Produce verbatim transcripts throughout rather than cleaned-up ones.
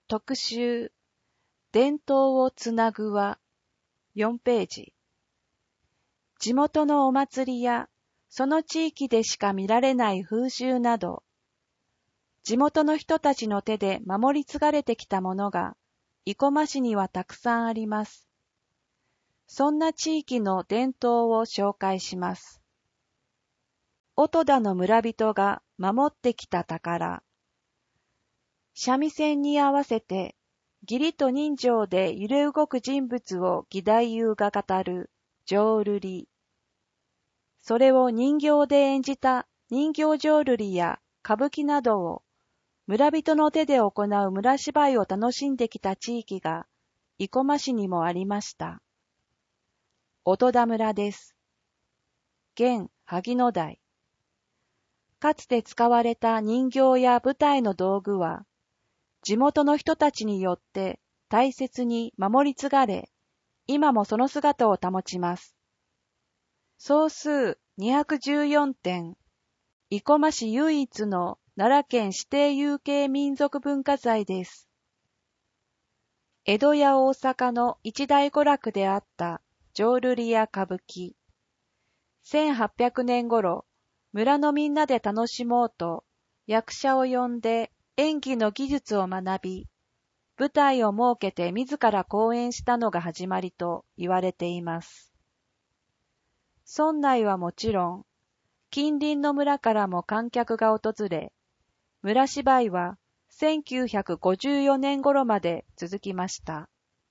特集伝統をつなぐはよんページ。地元のお祭りやその地域でしか見られない風習など、地元の人たちの手で守り継がれてきたものが生駒市にはたくさんあります。そんな地域の伝統を紹介します。音田の村人が守ってきた宝。三味線に合わせて義理と人情で揺れ動く人物を義太夫が語る浄瑠璃。それを人形で演じた人形浄瑠璃や歌舞伎などを村人の手で行う村芝居を楽しんできた地域が生駒市にもありました。音田村です。現萩野台。かつて使われた人形や舞台の道具は、地元の人たちによって大切に守り継がれ、今もその姿を保ちます。総数にひゃくじゅうよんてん、生駒市唯一の奈良県指定有形民族文化財です。江戸や大阪の一大娯楽であった浄瑠璃や歌舞伎。せんはっぴゃくねん頃、村のみんなで楽しもうと役者を呼んで演技の技術を学び、舞台を設けて自ら公演したのが始まりと言われています。村内はもちろん、近隣の村からも観客が訪れ、村芝居はせんきゅうひゃくごじゅうよねん頃まで続きました。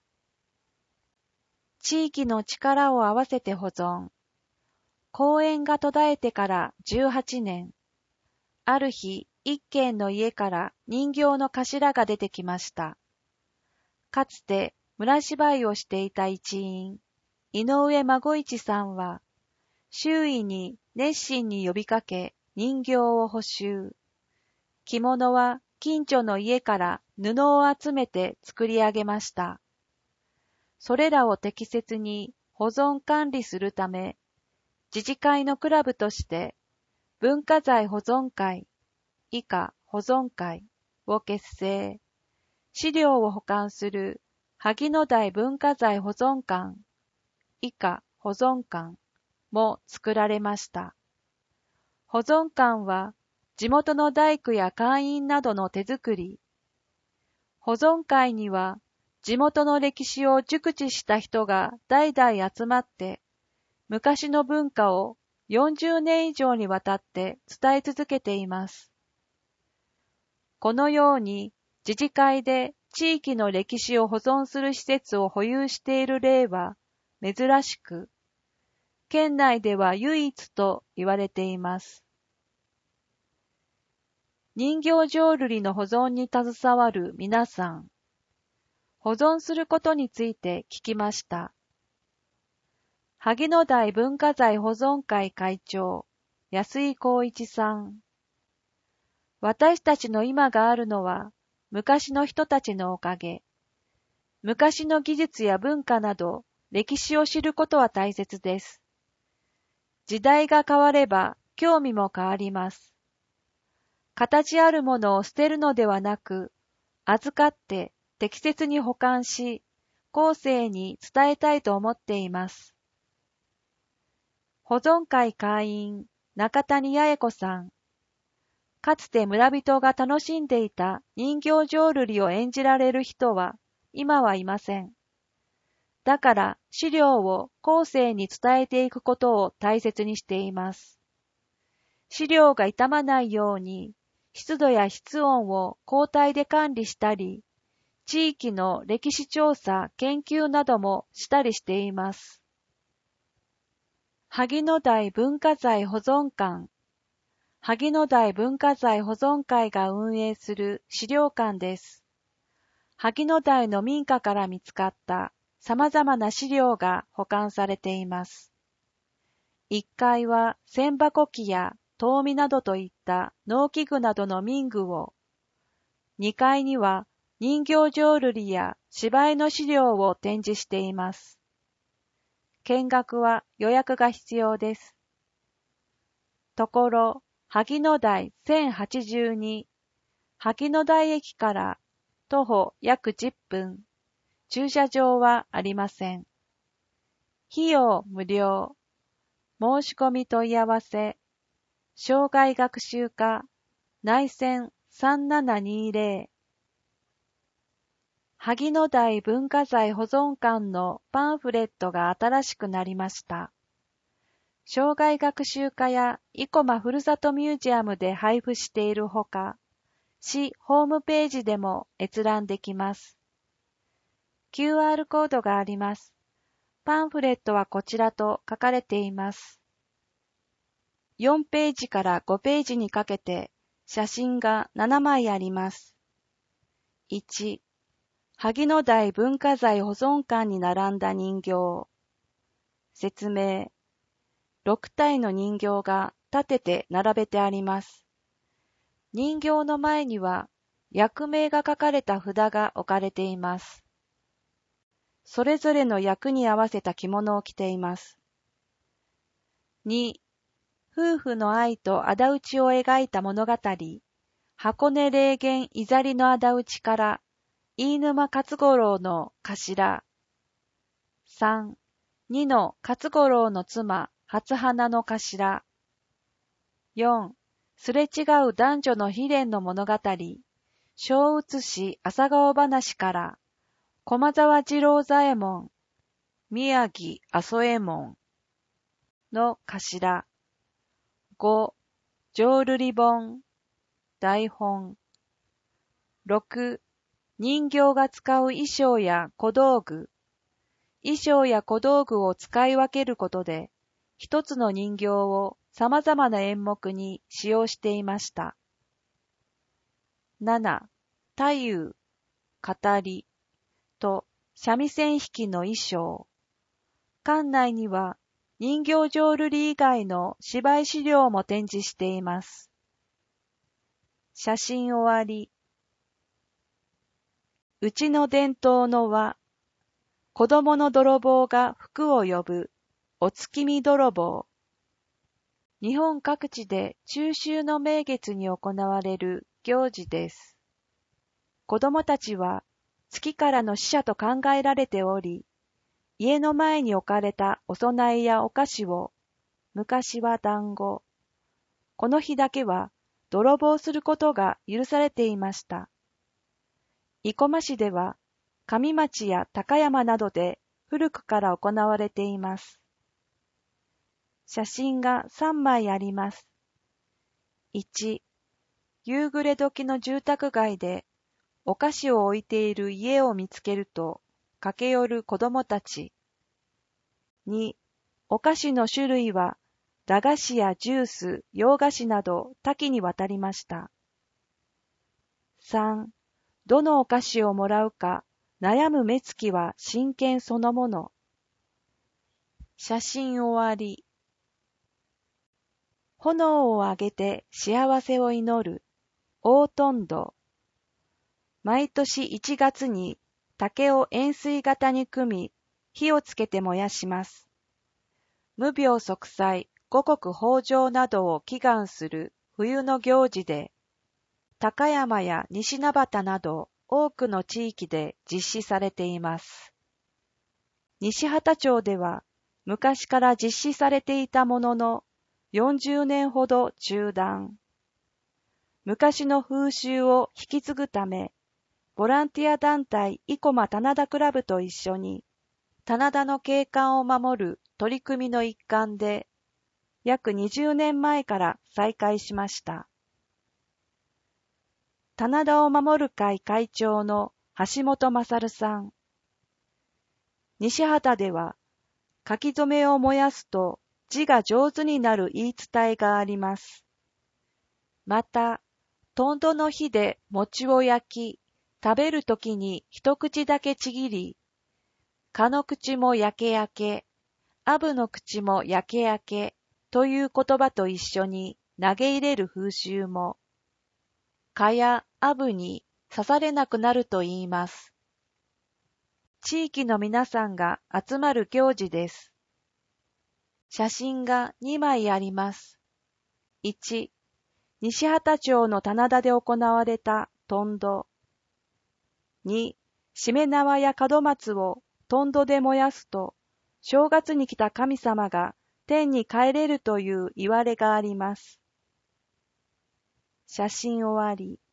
地域の力を合わせて保存。公園が途絶えてからじゅうはちねん。ある日、一軒の家から人形の頭が出てきました。かつて村芝居をしていた一員、井上孫一さんは、周囲に熱心に呼びかけ人形を補修。着物は近所の家から布を集めて作り上げました。それらを適切に保存管理するため、自治会のクラブとして文化財保存会、以下保存会を結成。資料を保管する萩野台文化財保存館、以下保存館も作られました。保存館は地元の大工や会員などの手作り。保存会には地元の歴史を熟知した人が代々集まって、昔の文化をよんじゅうねん以上にわたって伝え続けています。このように自治会で地域の歴史を保存する施設を保有している例は珍しく、県内では唯一と言われています。人形浄瑠璃の保存に携わる皆さん、保存することについて聞きました。萩野台文化財保存会会長、安井光一さん。私たちの今があるのは、昔の人たちのおかげ。昔の技術や文化など、歴史を知ることは大切です。時代が変われば、興味も変わります。形あるものを捨てるのではなく、預かって適切に保管し、後世に伝えたいと思っています。保存会会員、中谷八重子さん。かつて村人が楽しんでいた人形浄瑠璃を演じられる人は今はいません。だから資料を後世に伝えていくことを大切にしています。資料が傷まないように湿度や室温を交代で管理したり、地域の歴史調査、研究などもしたりしています。萩野台文化財保存館。萩野台文化財保存会が運営する資料館です。萩野台の民家から見つかった様々な資料が保管されています。いっかいは千箱機や灯見などといった農機具などの民具を、にかいには人形浄瑠璃や芝居の資料を展示しています。見学は予約が必要です。ところ、萩野台せんはちじゅうに、萩野台駅から徒歩約じゅっぷん。駐車場はありません。費用無料。申し込み問い合わせ。生涯学習課内線さんななにぜろ。萩野台文化財保存館のパンフレットが新しくなりました。生涯学習課や生駒ふるさとミュージアムで配布しているほか、市ホームページでも閲覧できます。キューアール コードがあります。パンフレットはこちらと書かれています。よんページからごページにかけて写真がななまいあります。いち、萩野台文化財保存館に並んだ人形。説明。ろくたいの人形が立てて並べてあります。人形の前には役名が書かれた札が置かれています。それぞれの役に合わせた着物を着ています。に、夫婦の愛と仇討ちを描いた物語、箱根霊源いざりの仇討ちから飯沼勝五郎の頭。さん、にの勝五郎の妻、初花の頭。よん、すれ違う男女の悲恋の物語、小写し朝顔話から、駒沢次郎左衛門、宮城阿蘇右衛門の頭。ご、浄瑠璃本、台本。ろく、人形が使う衣装や小道具。衣装や小道具を使い分けることで、一つの人形を様々な演目に使用していました。なな、太夫、語りと三味線弾きの衣装。館内には人形浄瑠璃以外の芝居資料も展示しています。写真終わり。うちの伝統の輪。子供の泥棒が福を呼ぶ。お月見泥棒。日本各地で中秋の名月に行われる行事です。子供たちは月からの使者と考えられており、家の前に置かれたお供えやお菓子を、昔は団子。この日だけは泥棒することが許されていました。生駒市では上町や高山などで古くから行われています。写真がさんまいあります。いち、夕暮れ時の住宅街でお菓子を置いている家を見つけると駆け寄る子供たち。に、お菓子の種類は駄菓子やジュース、洋菓子など多岐にわたりました。さん、どのお菓子をもらうか悩む目つきは真剣そのもの。写真終わり。炎をあげて幸せを祈る。大トンド。毎年いちがつに竹を円錐型に組み、火をつけて燃やします。無病息災、五穀豊穣などを祈願する冬の行事で、高山や西名端など多くの地域で実施されています。西畑町では昔から実施されていたものの、よんじゅうねんほど中断。昔の風習を引き継ぐため、ボランティア団体生駒棚田クラブと一緒に、棚田の景観を守る取り組みの一環で、約にじゅうねんまえから再開しました。棚田を守る会会長の橋本勝さん。西畑では、書き初めを燃やすと字が上手になる言い伝えがあります。また、とんどの火で餅を焼き、食べるときに一口だけちぎり、かの口も焼け焼け、あぶの口も焼け焼けという言葉と一緒に投げ入れる風習も、蚊やあぶに刺されなくなると言います。地域の皆さんが集まる行事です。写真がにまいあります。いち、西畑町の棚田で行われたトンド。 に、しめ縄や門松をとんどで燃やすと、正月に来た神様が天に帰れるという言われがあります。写真終わり。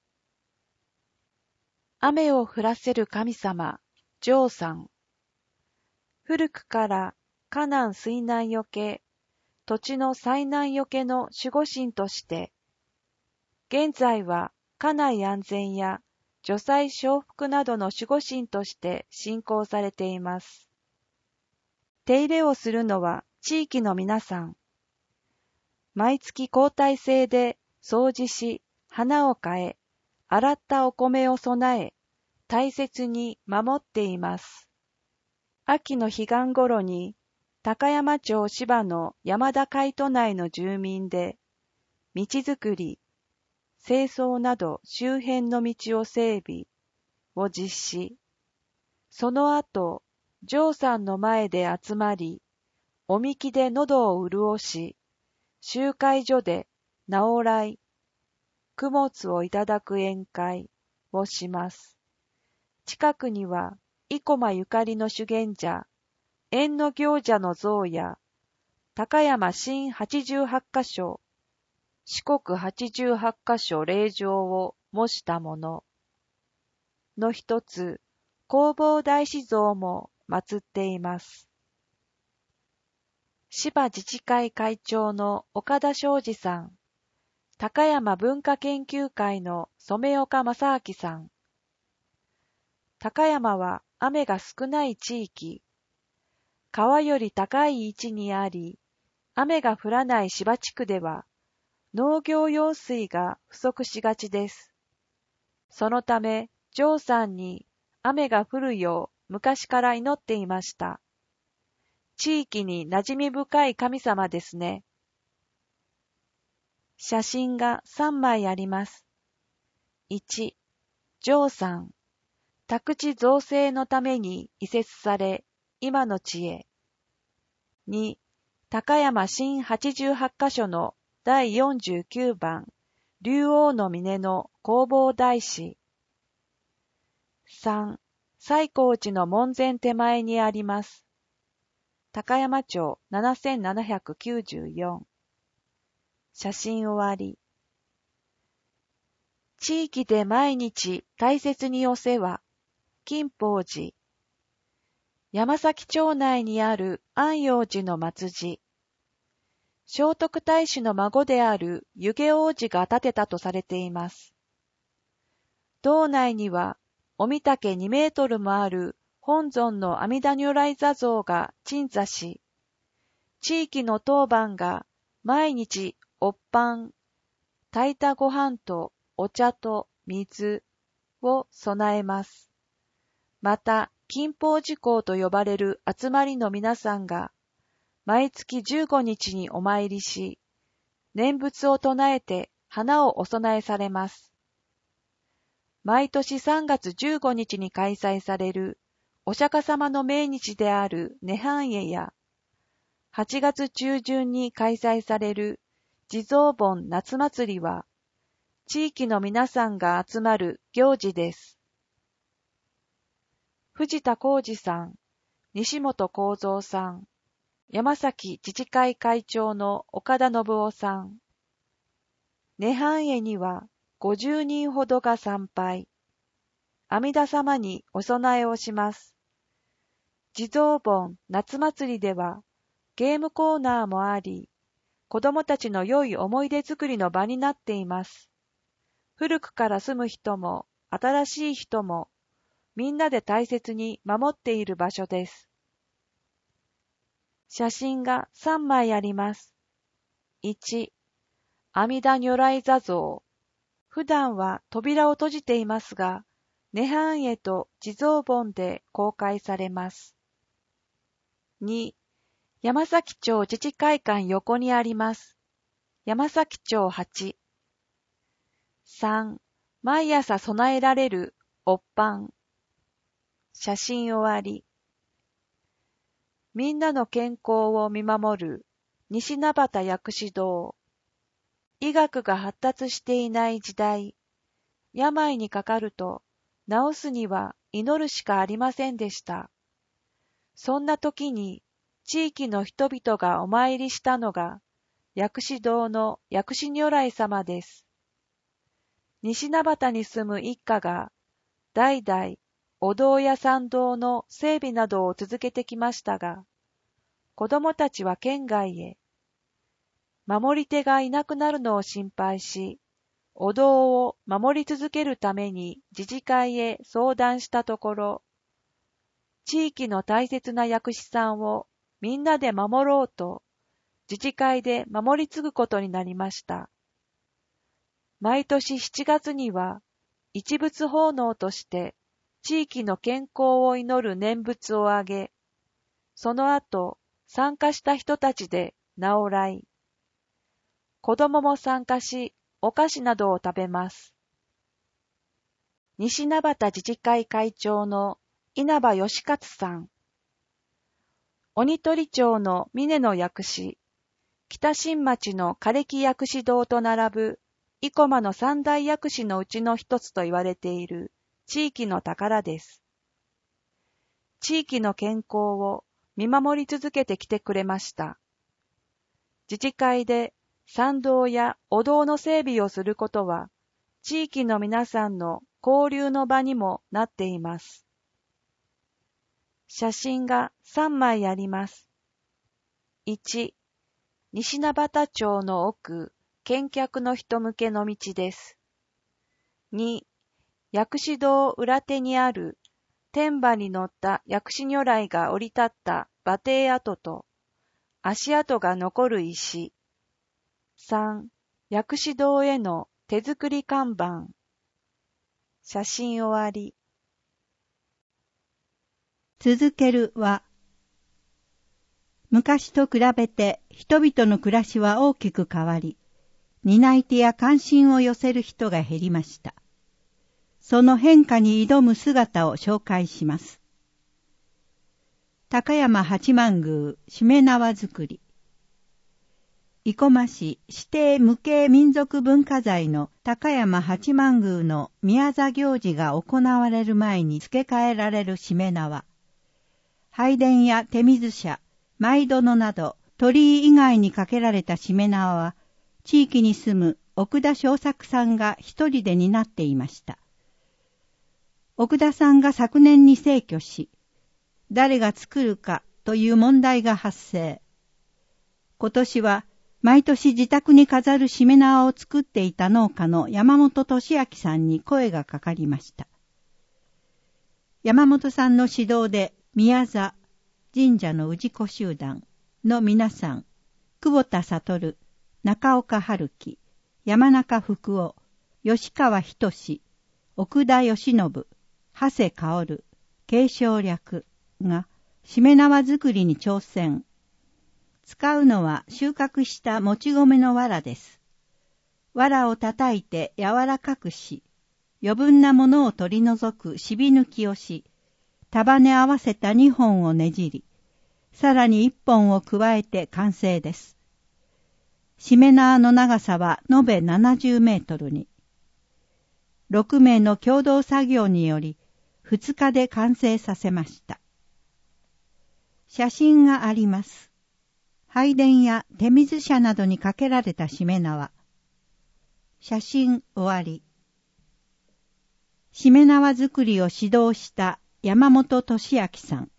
雨を降らせる神様、ジョーさん。古くからカナン水難よけ、土地の災難よけの守護神として、現在は家内安全や除災承服などの守護神として信仰されています。手入れをするのは地域の皆さん。毎月交代制で掃除し、花を変え、洗ったお米を備え、大切に守っています。秋の彼岸頃に、高山町芝の山田海都内の住民で、道づくり、清掃など周辺の道を整備を実施。その後、ジョーさんの前で集まり、おみきで喉を潤し、集会所で直来、供物をいただく宴会をします。近くには、生駒ゆかりの修験者、縁の行者の像や、高山新はちじゅうはちかしょ、四国はちじゅうはちかしょ霊場を模したものの一つ、弘法大師像も祀っています。芝自治会会長の岡田昌司さん、高山文化研究会の染岡正明さん。高山は雨が少ない地域、川より高い位置にあり、雨が降らない芝地区では、農業用水が不足しがちです。そのため、ジョーさんに雨が降るよう昔から祈っていました。地域に馴染み深い神様ですね。写真がさんまいあります。いち、ジョーさん。宅地造成のために移設され、今の地へ。に、高山新はちじゅうはちかしょのだいよんじゅうきゅうばん、竜王の峰の弘法大師。さん、西光寺の門前手前にあります。高山町ななせんななひゃくきゅうじゅうよん。写真終わり。地域で毎日大切にお世話。金宝寺。山崎町内にある安養寺の末寺。聖徳太子の孫である湯気王子が建てたとされています。道内には、おみたけにメートルもある本尊の阿弥陀如来坐像が鎮座し、地域の当番が毎日おっぱん、炊いたご飯とお茶と水を備えます。また、金宝寺公と呼ばれる集まりの皆さんが、毎月じゅうごにちにお参りし、念仏を唱えて花をお供えされます。毎年さんがつじゅうごにちに開催されるお釈迦様の命日である涅槃会や、はちがつちゅうじゅんに開催される地蔵盆夏祭りは、地域の皆さんが集まる行事です。藤田浩二さん、西本幸三さん、山崎自治会会長の岡田信夫さん。涅槃会にはごじゅうにんほどが参拝。阿弥陀様にお供えをします。地蔵盆夏祭りではゲームコーナーもあり、子供たちの良い思い出作りの場になっています。古くから住む人も新しい人もみんなで大切に守っている場所です。写真がさんまいあります。いち、阿弥陀如来坐像。普段は扉を閉じていますが、涅槃会と地蔵盆で公開されます。に、山崎町自治会館横にあります。山崎町はち。さん、毎朝備えられるおっぱん。写真終わり。みんなの健康を見守る西名端薬師堂。医学が発達していない時代、病にかかると治すには祈るしかありませんでした。そんな時に地域の人々がお参りしたのが薬師堂の薬師如来様です。西名端に住む一家が代々お堂や参道の整備などを続けてきましたが、子供たちは県外へ。守り手がいなくなるのを心配し、お堂を守り続けるために自治会へ相談したところ、地域の大切な薬師さんをみんなで守ろうと、自治会で守り継ぐことになりました。毎年しちがつには、一仏奉納として地域の健康を祈る念仏をあげ、その後参加した人たちで直来。子供も参加し、お菓子などを食べます。西名端自治会会長の稲葉義勝さん。鬼取町の峰の薬師、北新町の枯木薬師堂と並ぶ生駒の三大薬師のうちの一つと言われている地域の宝です。地域の健康を見守り続けてきてくれました。自治会で参道やお堂の整備をすることは、地域の皆さんの交流の場にもなっています。写真がさんまいあります。いち、西名端町の奥、見客の人向けの道です。に、薬師堂裏手にある天馬に乗った薬師如来が降り立った馬蹄跡と足跡が残る石。さん、薬師堂への手作り看板。写真終わり。 続けるは、昔と比べて人々の暮らしは大きく変わり、担い手や関心を寄せる人が減りました。その変化に挑む姿を紹介します。高山八幡宮しめ縄作り。生駒市指定無形民族文化財の高山八幡宮の宮座行事が行われる前に付け替えられるしめ縄。拝殿や手水舎、舞殿など鳥居以外にかけられたしめ縄は、地域に住む奥田正作さんが一人で担っていました。奥田さんが昨年に逝去し、誰が作るかという問題が発生。今年は毎年自宅に飾るしめ縄を作っていた農家の山本俊明さんに声がかかりました。山本さんの指導で宮座、神社の氏子集団の皆さん、久保田悟、中岡春樹、山中福夫、吉川仁、奥田義信、長谷薫、継承略がしめ縄作りに挑戦。使うのは収穫したもち米の藁です。藁を叩いて柔らかくし、余分なものを取り除くしび抜きをし、束ね合わせたにほんをねじり、さらにいっぽんを加えて完成です。しめ縄の長さは延べななじゅうメートルに。ろくめいの共同作業により、ふつかで完成させました。写真があります。拝殿や手水舎などにかけられたしめ縄。写真終わり。しめ縄作りを指導した山本俊明さん。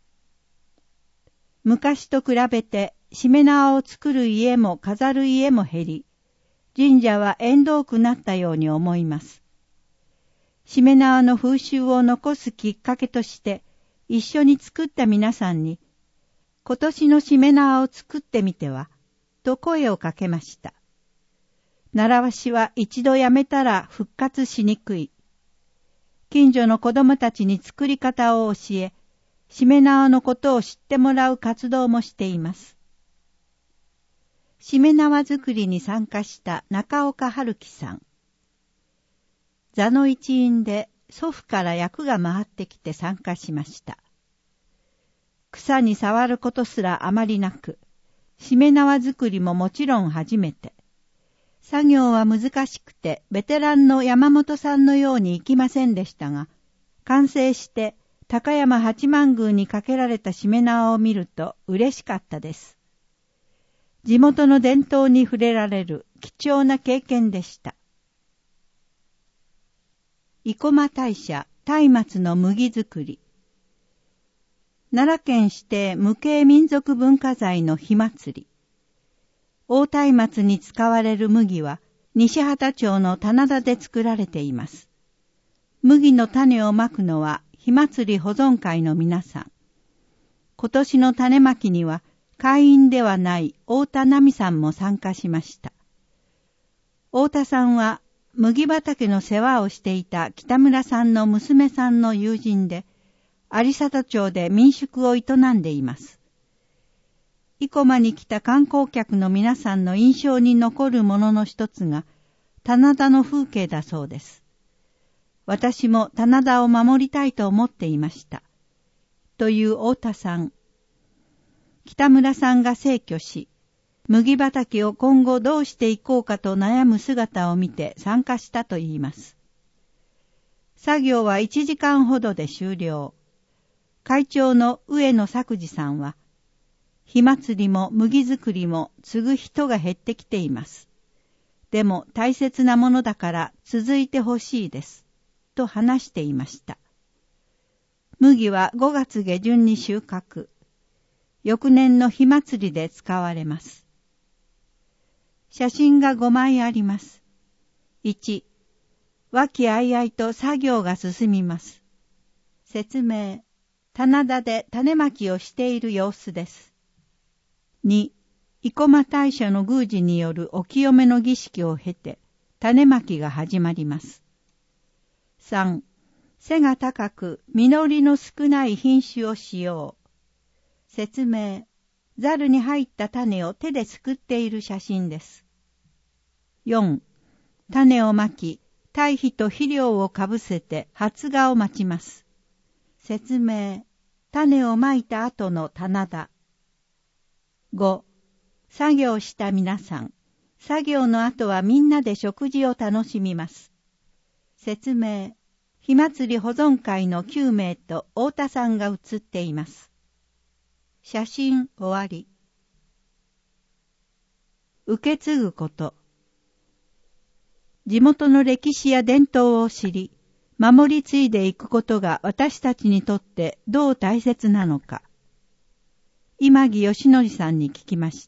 昔と比べてしめ縄を作る家も飾る家も減り、神社は縁遠くなったように思います。しめ縄の風習を残すきっかけとして、一緒に作った皆さんに、今年のしめ縄を作ってみては、と声をかけました。習わしは一度やめたら復活しにくい。近所の子供たちに作り方を教え、しめ縄のことを知ってもらう活動もしています。しめ縄作りに参加した中岡春樹さん。座の一員で祖父から役が回ってきて参加しました。草に触ることすらあまりなく、しめ縄作りももちろん初めて。作業は難しくて、ベテランの山本さんのようにいきませんでしたが、完成して高山八幡宮にかけられたしめ縄を見ると嬉しかったです。地元の伝統に触れられる貴重な経験でした。生駒大社松明の麦作り。奈良県指定無形民族文化財の火祭り。大松明に使われる麦は西畑町の棚田で作られています。麦の種をまくのは火祭り保存会の皆さん。今年の種まきには会員ではない太田奈美さんも参加しました。太田さんは麦畑の世話をしていた北村さんの娘さんの友人で、有里町で民宿を営んでいます。生駒に来た観光客の皆さんの印象に残るものの一つが、棚田の風景だそうです。私も棚田を守りたいと思っていました。という太田さん。北村さんが逝去し、麦畑を今後どうしていこうかと悩む姿を見て参加したといいます。作業はいちじかんほどで終了。会長の上野作治さんは、火祭りも麦作りも継ぐ人が減ってきています。でも大切なものだから続いてほしいです。と話していました。麦はごがつ下旬に収穫。翌年の火祭りで使われます。写真がごまいあります。いち、和気あいあいと作業が進みます。説明、棚田で種まきをしている様子です。に、生駒大社の宮司によるお清めの儀式を経て、種まきが始まります。さん、背が高く、実りの少ない品種を使用。説明、ザルに入った種を手ですくっている写真です。よん、種をまき、堆肥と肥料をかぶせて発芽を待ちます。説明、種をまいた後の棚田。ご、作業した皆さん。作業の後はみんなで食事を楽しみます。説明、火祭り保存会のきゅうめいと太田さんが写っています。写真終わり。受け継ぐこと。地元の歴史や伝統を知り、守り継いでいくことが私たちにとってどう大切なのか。今木義則さんに聞きました。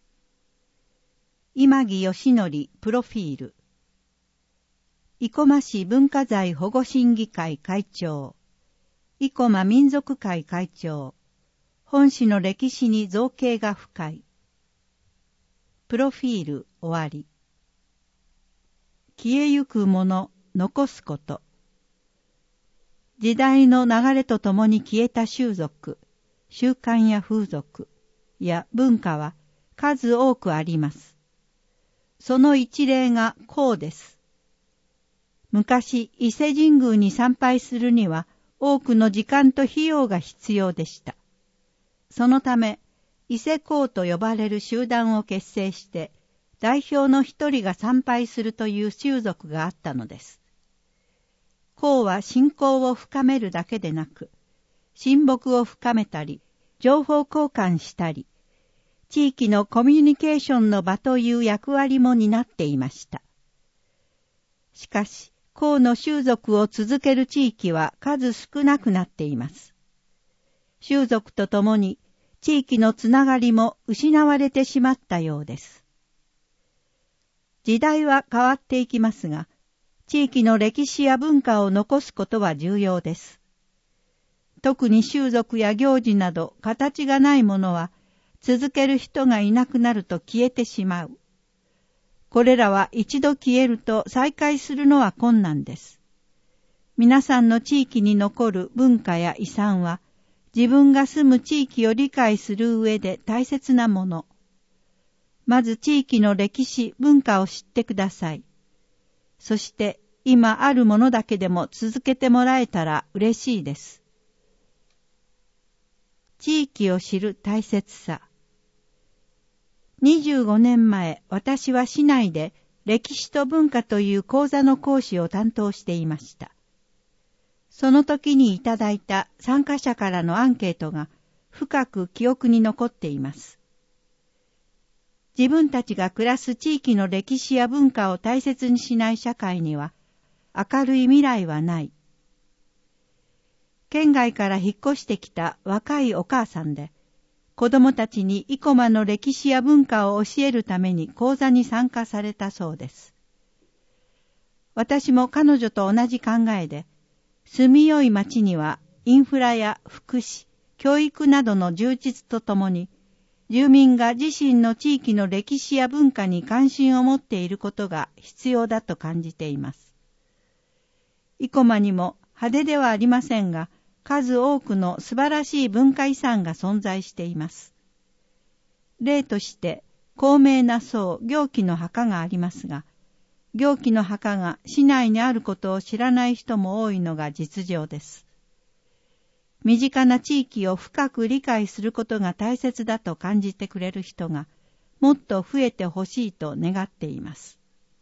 今木義則プロフィール。生駒市文化財保護審議会会長。生駒民族会会長。本市の歴史に造詣が深い。プロフィール終わり。消えゆくもの、残すこと。時代の流れとともに消えた習俗、習慣や風俗や文化は数多くあります。その一例がこうです。昔、伊勢神宮に参拝するには多くの時間と費用が必要でした。そのため、伊勢講と呼ばれる集団を結成して、代表の一人が参拝するという習俗があったのです。講は信仰を深めるだけでなく、親睦を深めたり、情報交換したり、地域のコミュニケーションの場という役割も担っていました。しかし、講の習俗を続ける地域は数少なくなっています。習俗とともに、地域のつながりも失われてしまったようです。時代は変わっていきますが、地域の歴史や文化を残すことは重要です。特に習俗や行事など形がないものは、続ける人がいなくなると消えてしまう。これらは一度消えると再開するのは困難です。皆さんの地域に残る文化や遺産は、自分が住む地域を理解する上で大切なもの。まず地域の歴史、文化を知ってください。そして今あるものだけでも続けてもらえたら嬉しいです。地域を知る大切さ。にじゅうごねんまえ、私は市内で歴史と文化という講座の講師を担当していました。 その時にいただいた参加者からのアンケートが深く記憶に残っています。自分たちが暮らす地域の歴史や文化を大切にしない社会には明るい未来はない。県外から引っ越してきた若いお母さんで、子供たちに生駒の歴史や文化を教えるために講座に参加されたそうです。私も彼女と同じ考えで、住みよい町にはインフラや福祉、教育などの充実とともに、住民が自身の地域の歴史や文化に関心を持っていることが必要だと感じています。生駒にも派手ではありませんが、数多くの素晴らしい文化遺産が存在しています。例として、高名な僧、行基の墓がありますが、行基の墓が市内にあることを知らない人も多いのが実情です。身近な地域を深く理解することが大切だと感じてくれる人がもっと増えてほしいと願っています。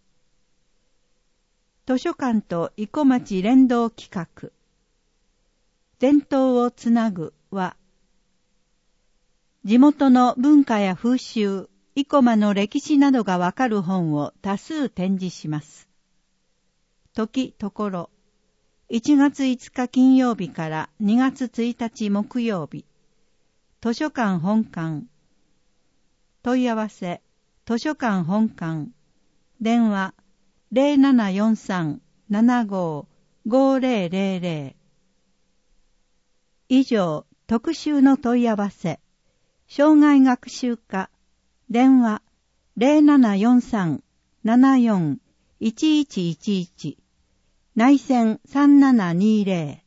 図書館と生駒町連動企画、伝統をつなぐは、地元の文化や風習、生駒の歴史などがわかる本を多数展示します。時ところ、いちがついつか金曜日からにがつついたち木曜日、図書館本館、問い合わせ、図書館本館、電話 ゼロななよんさん ななご ごゼロゼロゼロ。以上、特集の問い合わせ、生涯学習課、電話 ゼロななよんさん ななよん いちいちいちいち、内線さんななにゼロ。